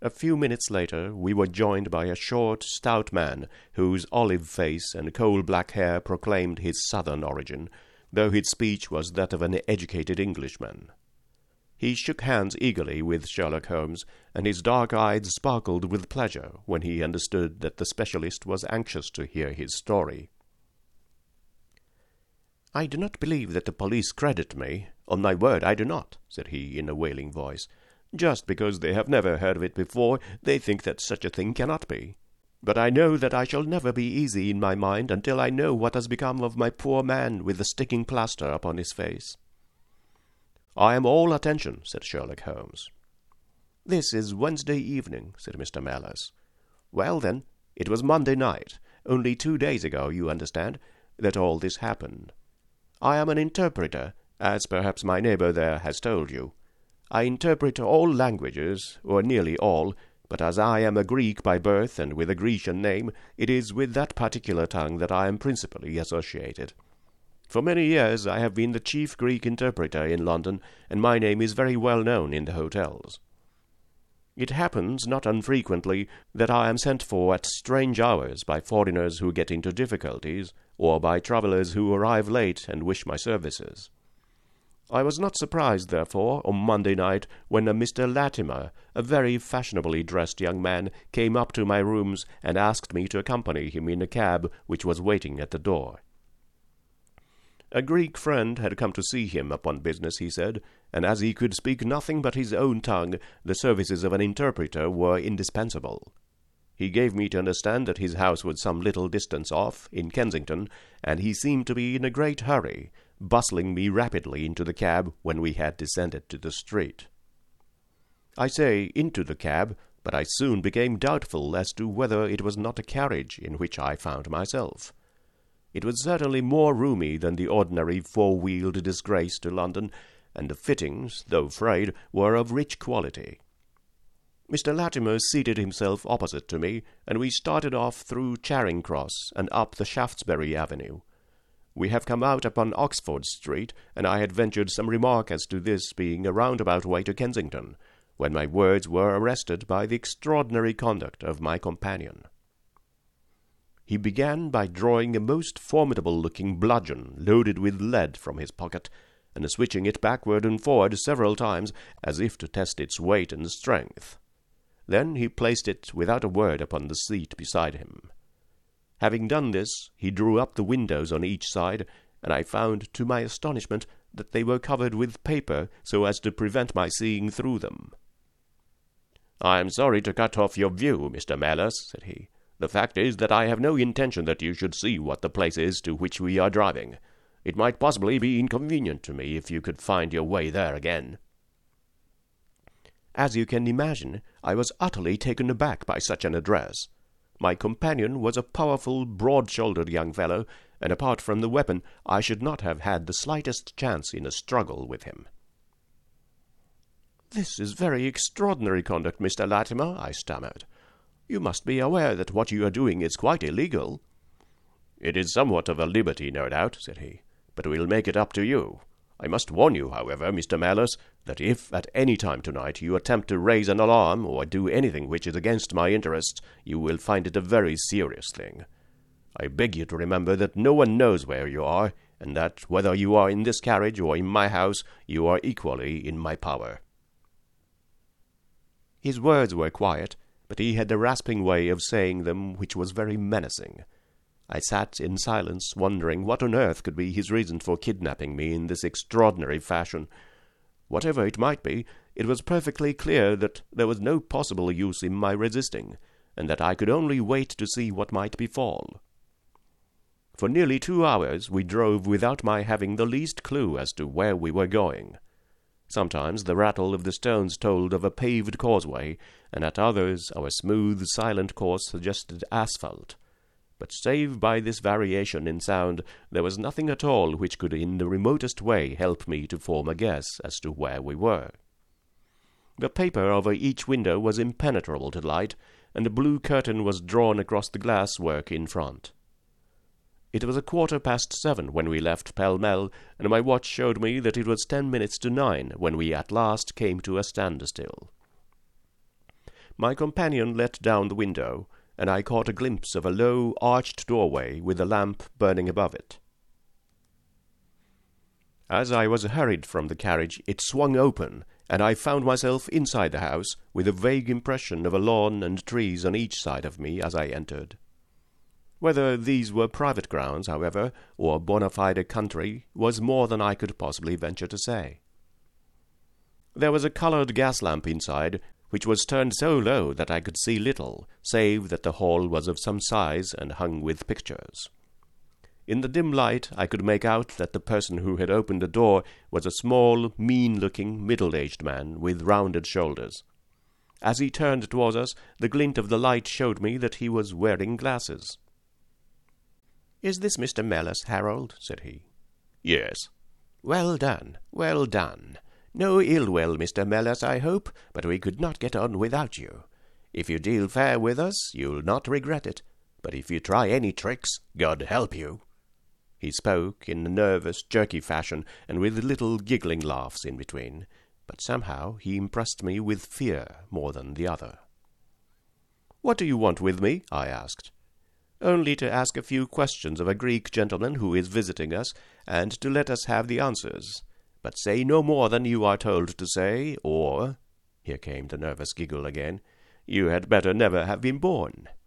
A few minutes later we were joined by a short, stout man, whose olive face and coal-black hair proclaimed his southern origin, though his speech was that of an educated Englishman. He shook hands eagerly with Sherlock Holmes, and his dark eyes sparkled with pleasure when he understood that the specialist was anxious to hear his story. "I do not believe that the police credit me. On my word, I do not," said he in a wailing voice. "Just because they have never heard of it before, they think that such a thing cannot be. But I know that I shall never be easy in my mind until I know what has become of my poor man with the sticking plaster upon his face." "I am all attention," said Sherlock Holmes. "This is Wednesday evening," said Mr. Mallers. "Well, then, it was Monday night, only 2 days ago, you understand, that all this happened. I am an interpreter, as perhaps my neighbor there has told you. I interpret all languages, or nearly all, but as I am a Greek by birth and with a Grecian name, it is with that particular tongue that I am principally associated. For many years I have been the chief Greek interpreter in London, and my name is very well known in the hotels. It happens not unfrequently that I am sent for at strange hours by foreigners who get into difficulties, or by travellers who arrive late and wish my services. I was not surprised, therefore, on Monday night, when a Mr. Latimer, a very fashionably dressed young man, came up to my rooms and asked me to accompany him in a cab which was waiting at the door. A Greek friend had come to see him upon business, he said, and as he could speak nothing but his own tongue, the services of an interpreter were indispensable. He gave me to understand that his house was some little distance off, in Kensington, and he seemed to be in a great hurry, bustling me rapidly into the cab when we had descended to the street. I say into the cab, but I soon became doubtful as to whether it was not a carriage in which I found myself. It was certainly more roomy than the ordinary four-wheeled disgrace to London, and the fittings, though frayed, were of rich quality. Mr. Latimer seated himself opposite to me, and we started off through Charing Cross and up the Shaftesbury Avenue. We have come out upon Oxford Street, and I had ventured some remark as to this being a roundabout way to Kensington, when my words were arrested by the extraordinary conduct of my companion. He began by drawing a most formidable-looking bludgeon loaded with lead from his pocket, and switching it backward and forward several times, as if to test its weight and strength. Then he placed it without a word upon the seat beside him. Having done this, he drew up the windows on each side, and I found, to my astonishment, that they were covered with paper so as to prevent my seeing through them. "I am sorry to cut off your view, Mr. Mallers," said he. "The fact is that I have no intention that you should see what the place is to which we are driving. It might possibly be inconvenient to me if you could find your way there again." As you can imagine, I was utterly taken aback by such an address. My companion was a powerful, broad-shouldered young fellow, and apart from the weapon, I should not have had the slightest chance in a struggle with him. "This is very extraordinary conduct, Mr. Latimer," I stammered. "You must be aware that what you are doing is quite illegal." "It is somewhat of a liberty, no doubt," said he, "but we'll make it up to you. I must warn you, however, Mr. Mallers, that if at any time tonight you attempt to raise an alarm or do anything which is against my interests, you will find it a very serious thing. I beg you to remember that no one knows where you are, and that whether you are in this carriage or in my house, you are equally in my power." His words were quiet, but he had a rasping way of saying them which was very menacing. I sat in silence, wondering what on earth could be his reason for kidnapping me in this extraordinary fashion. Whatever it might be, it was perfectly clear that there was no possible use in my resisting, and that I could only wait to see what might befall. For nearly 2 hours we drove without my having the least clue as to where we were going. Sometimes the rattle of the stones told of a paved causeway, and at others our smooth, silent course suggested asphalt. But save by this variation in sound, there was nothing at all which could in the remotest way help me to form a guess as to where we were. The paper over each window was impenetrable to light, and a blue curtain was drawn across the glass-work in front. It was 7:15 when we left Pall Mall, and my watch showed me that it was 10 minutes to 9 when we at last came to a standstill. My companion let down the window, and I caught a glimpse of a low, arched doorway with a lamp burning above it. As I was hurried from the carriage, it swung open, and I found myself inside the house, with a vague impression of a lawn and trees on each side of me as I entered. Whether these were private grounds, however, or bona fide country, was more than I could possibly venture to say. There was a coloured gas lamp inside, which was turned so low that I could see little, save that the hall was of some size and hung with pictures. In the dim light I could make out that the person who had opened the door was a small, mean-looking, middle-aged man with rounded shoulders. As he turned towards us, the glint of the light showed me that he was wearing glasses. "Is this Mr. Mellis, Harold?" said he. "Yes." "Well done, well done. No ill will, Mr. Mellis, I hope, but we could not get on without you. If you deal fair with us, you'll not regret it, but if you try any tricks, God help you." He spoke in a nervous, jerky fashion, and with little giggling laughs in between, but somehow he impressed me with fear more than the other. "What do you want with me?" I asked. "Only to ask a few questions of a Greek gentleman who is visiting us, and to let us have the answers. But say no more than you are told to say, or," here came the nervous giggle again, "you had better never have been born."